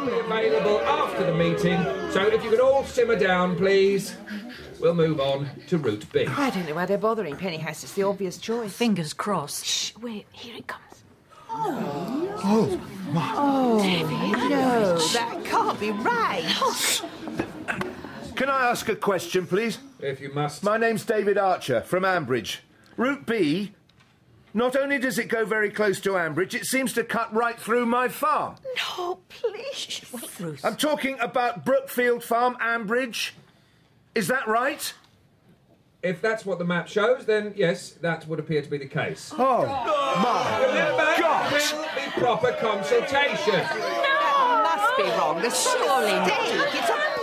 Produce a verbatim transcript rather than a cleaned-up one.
will be available after the meeting, so if you could all simmer down, please. We'll move on to route B. I don't know why they're bothering Pennyhouse. It's the obvious choice. Fingers crossed. Shh, wait, here it comes. Oh. Oh, my. Oh, no, that can't be right. Can I ask a question, please? If you must. My name's David Archer, from Ambridge. Route B, not only does it go very close to Ambridge, it seems to cut right through my farm. No, please. Wait, Bruce. I'm talking about Brookfield Farm, Ambridge. Is that right? If that's what the map shows, then yes, that would appear to be the case. Oh, my Remember, God! there will be proper consultation. That must be wrong. There's surely not. It's a